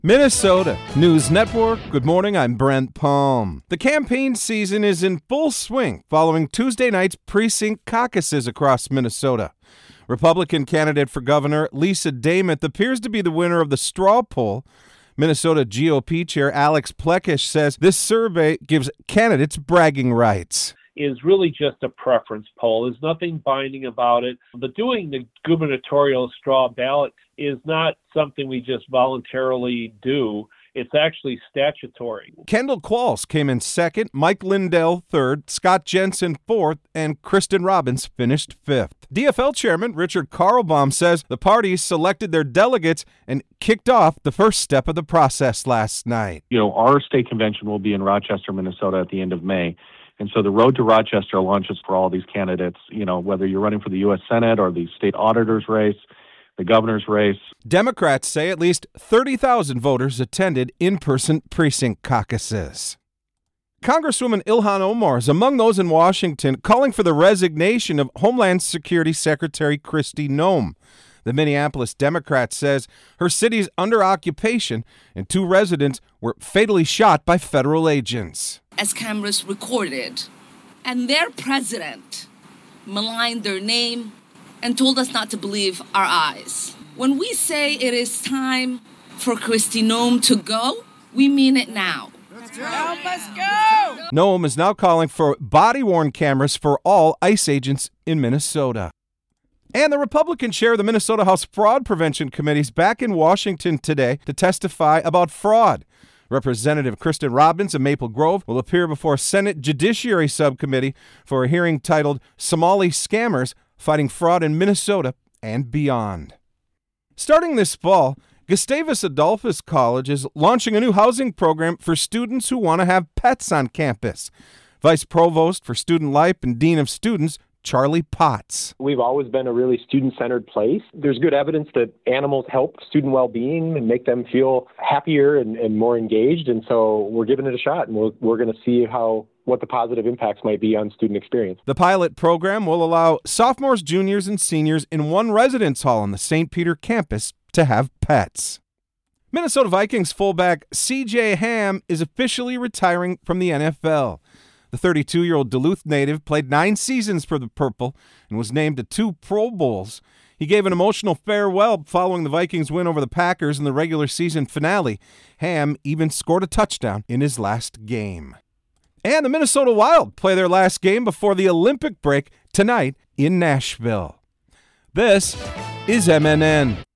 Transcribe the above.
Minnesota News Network. Good morning, I'm Brent Palm. The campaign season is in full swing following Tuesday night's precinct caucuses across Minnesota. Republican candidate for governor Lisa Dameth appears to be the winner of the straw poll. Minnesota GOP Chair Alex Plekish says this survey gives candidates bragging rights. Is really just a preference poll. There's nothing binding about it. But doing the gubernatorial straw ballot is not something we just voluntarily do. It's actually statutory. Kendall Qualls came in second, Mike Lindell third, Scott Jensen fourth, and Kristen Robbins finished fifth. DFL Chairman Richard Carlbaum says the parties selected their delegates and kicked off the first step of the process last night. Our state convention will be in Rochester, Minnesota at the end of May. And so the road to Rochester launches for all these candidates, whether you're running for the U.S. Senate or the state auditor's race, the governor's race. Democrats say at least 30,000 voters attended in-person precinct caucuses. Congresswoman Ilhan Omar is among those in Washington calling for the resignation of Homeland Security Secretary Kristi Noem. The Minneapolis Democrat says her city is under occupation and 2 residents were fatally shot by federal agents. As cameras recorded, and their president maligned their name and told us not to believe our eyes. When we say it is time for Kristi Noem to go, we mean it now. Let's go! Noem is now calling for body-worn cameras for all ICE agents in Minnesota. And the Republican chair of the Minnesota House Fraud Prevention Committee is back in Washington today to testify about fraud. Representative Kristen Robbins of Maple Grove will appear before Senate Judiciary Subcommittee for a hearing titled Somali Scammers Fighting Fraud in Minnesota and Beyond. Starting this fall, Gustavus Adolphus College is launching a new housing program for students who want to have pets on campus. Vice Provost for Student Life and Dean of Students Charlie Potts. We've always been a really student-centered place. There's good evidence that animals help student well-being and make them feel happier and more engaged. And so we're giving it a shot, and we're going to see what the positive impacts might be on student experience. The pilot program will allow sophomores, juniors, and seniors in one residence hall on the St. Peter campus to have pets. Minnesota Vikings fullback C.J. Ham is officially retiring from the NFL. The 32-year-old Duluth native played 9 seasons for the Purple and was named to 2 Pro Bowls. He gave an emotional farewell following the Vikings' win over the Packers in the regular season finale. Ham even scored a touchdown in his last game. And the Minnesota Wild play their last game before the Olympic break tonight in Nashville. This is MNN.